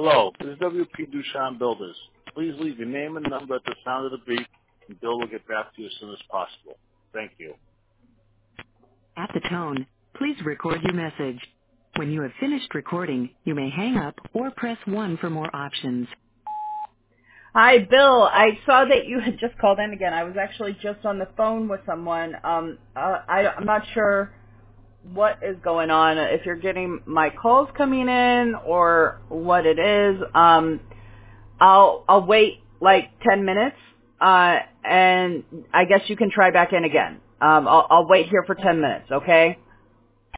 Hello, this is WP Duchamp Builders. Please leave your name and number at the sound of the beep, and Bill will get back to you as soon as possible. Thank you. At the tone, please record your message. When you have finished recording, you may hang up or press 1 for more options. Hi, Bill. I saw that you had just called in again. I was actually just on the phone with someone. I'm not sure what is going on, if you're getting my calls coming in or what it is. I'll wait like 10 minutes, and I guess you can try back in again. I'll wait here for 10 minutes, okay?